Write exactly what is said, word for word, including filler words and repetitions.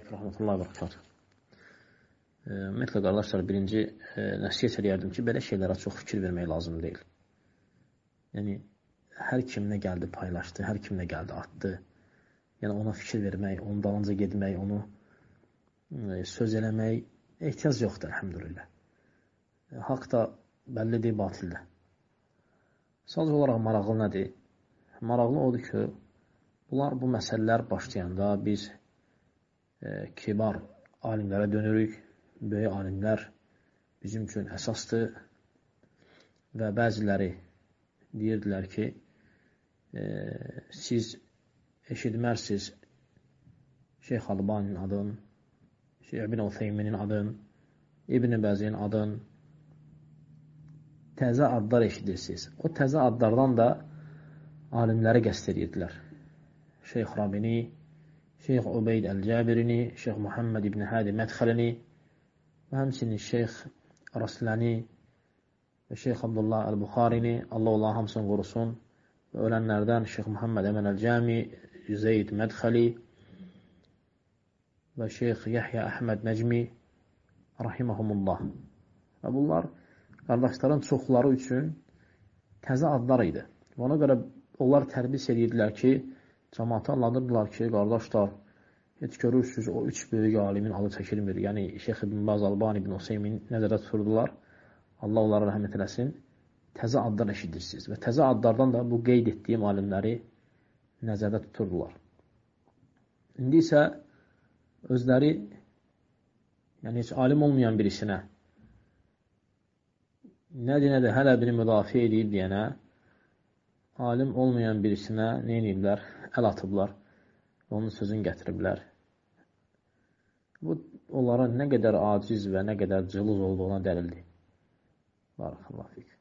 aleyküm rəhmətullahi və bərəkatuhu. Ümumiyyətlə, qardaşlar, birinci e, nəsiyyət edərdim ki, belə şeylərə çox fikir vermək lazım deyil. Yəni, hər kim nə gəldi paylaşdı, hər kim nə gəldi atdı. Yəni, ona fikir vermək, onun dalınca gedmək, onu e, söz eləmək ehtiyac yoxdur, əlhəmdülillah. E, haqq da bəllidir, batildir. Sadəcə olaraq maraqlı nədir? Maraqlı odur ki, bunlar, bu məsələlər başlayanda biz e, kibar alimlərə dönürük. Böyük alimlər bizim üçün əsasdır və bəziləri deyirdilər ki, e, siz eşitmərsiniz Şeyx Albaninin adın, Şeyx İbn Utheyminin adın, İbn Bəzin adın, təzə adlar eşidirsiniz. O təzə adlardan da alimləri qəsd edirdilər. Şeyx Rabini, Şeyx Ubeyd Əl-Cəbirini, Şeyx Muhammed İbn Hadi Mədxəlini və həmçinin Şeyx Rasləni və Şeyx Abdullah Əl-Buxarini, Allah Allah hamısını qorusun, və ölənlərdən Şeyx Muhammed Əmən Əl-Cəmi, Zeyd Mədxəli və Şeyx Yahya Əhməd Nəcmi, rahiməhumullah. Və bunlar qardaşların çoxları üçün təzə adlar idi. Və ona görə onlar tərbis edirdilər ki, cəmaata anladırdılar ki, qardaşlar, heç görürsünüz, o üç böyük alimin adı çəkilmir. Yəni, Şeyx İbn Baz, Albani, İbn Useymin nəzərdə tuturdular. Allah onlara rəhmət eləsin. Təzə adlar eşidirsiniz. Və təzə adlardan da bu qeyd etdiyim alimləri nəzərdə tuturdular. İndi isə özləri, yəni heç alim olmayan birisinə, nədir, nədir, hələ biri müdafiə edib deyənə, alim olmayan birisinə nə ediblər? Əl atıblar. Onun sözünü gətiriblər. Bu, onlara nə qədər aciz və nə qədər cılız olduğuna dəlildir. Barakallahu fik.